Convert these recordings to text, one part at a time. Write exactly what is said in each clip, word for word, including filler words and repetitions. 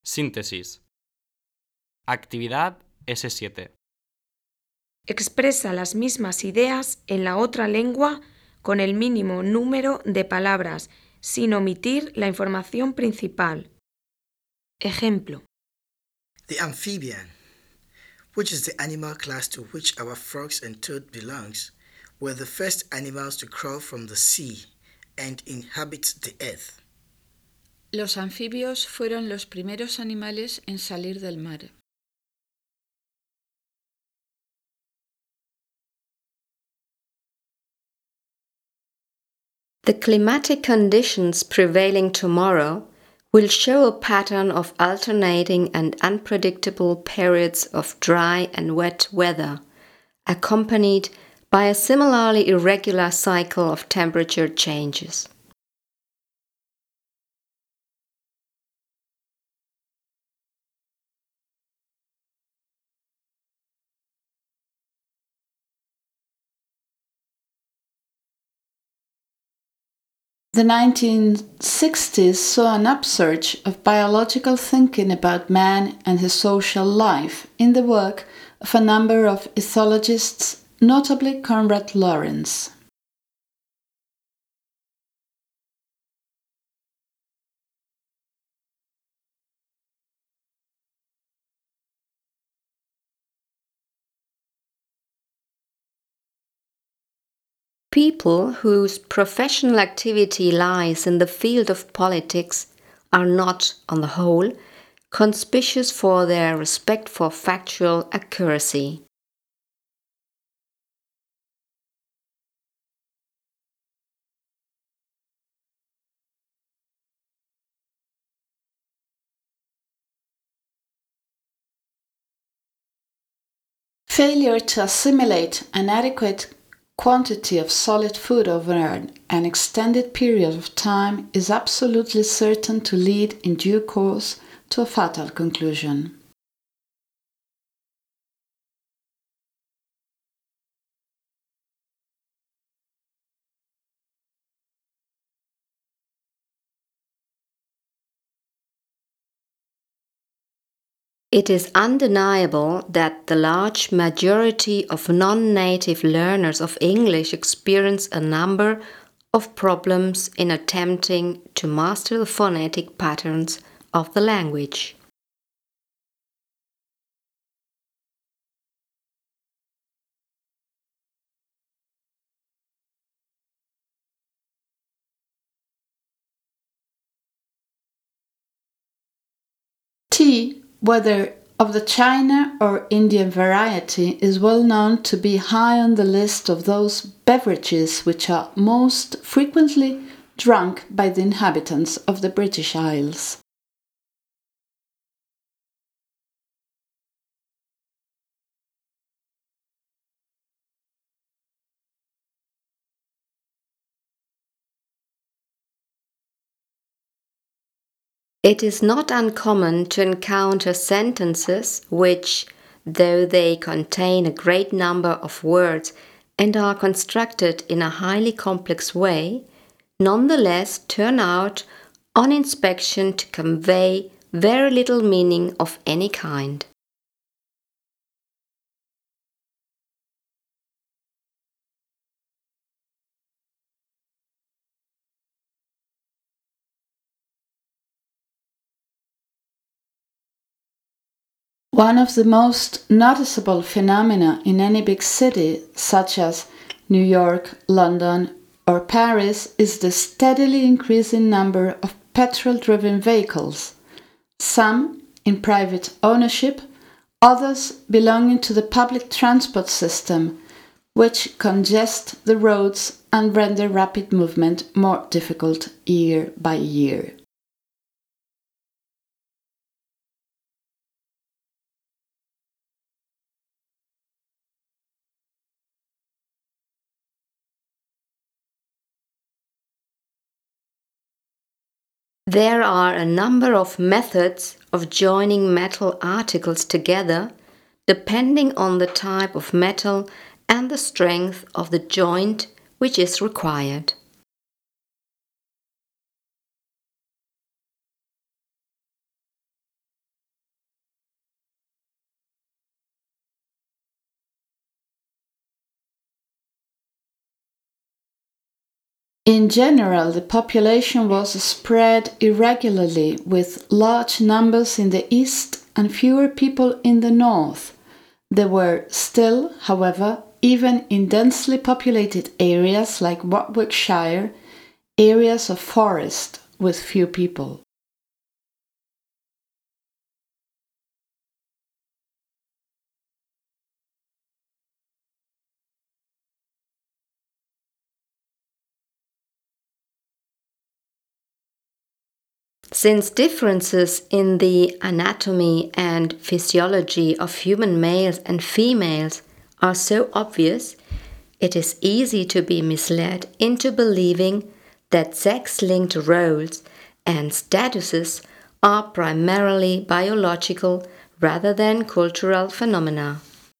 Síntesis. Actividad ese siete. Expresa las mismas ideas en la otra lengua con el mínimo número de palabras, sin omitir la información principal. Ejemplo. The amphibian, which is the animal class to which our frogs and toad belongs, were the first animals to crawl from the sea and inhabit the earth. Los anfibios fueron los primeros animales en salir del mar. The climatic conditions prevailing tomorrow will show a pattern of alternating and unpredictable periods of dry and wet weather, accompanied by a similarly irregular cycle of temperature changes. The nineteen sixties saw an upsurge of biological thinking about man and his social life in the work of a number of ethologists, notably Konrad Lorenz. People whose professional activity lies in the field of politics are not, on the whole, conspicuous for their respect for factual accuracy. Failure to assimilate an adequate quantity of solid food over an extended period of time is absolutely certain to lead in due course to a fatal conclusion. It is undeniable that the large majority of non-native learners of English experience a number of problems in attempting to master the phonetic patterns of the language. Tea, whether of the China or Indian variety, is well known to be high on the list of those beverages which are most frequently drunk by the inhabitants of the British Isles. It is not uncommon to encounter sentences which, though they contain a great number of words and are constructed in a highly complex way, nonetheless turn out on inspection to convey very little meaning of any kind. One of the most noticeable phenomena in any big city, such as New York, London, or Paris, is the steadily increasing number of petrol-driven vehicles, some in private ownership, others belonging to the public transport system, which congest the roads and render rapid movement more difficult year by year. There are a number of methods of joining metal articles together, depending on the type of metal and the strength of the joint which is required. In general, the population was spread irregularly, with large numbers in the east and fewer people in the north. There were still, however, even in densely populated areas like Warwickshire, areas of forest with few people. Since differences in the anatomy and physiology of human males and females are so obvious, it is easy to be misled into believing that sex-linked roles and statuses are primarily biological rather than cultural phenomena.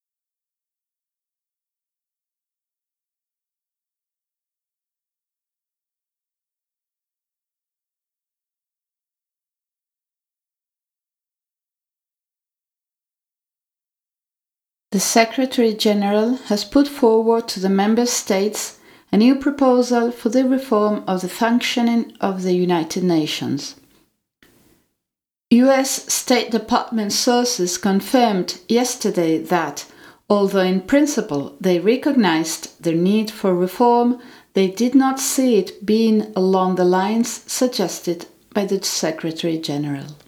The Secretary-General has put forward to the Member States a new proposal for the reform of the functioning of the United Nations. U S State Department sources confirmed yesterday that, although in principle they recognized the need for reform, they did not see it being along the lines suggested by the Secretary-General.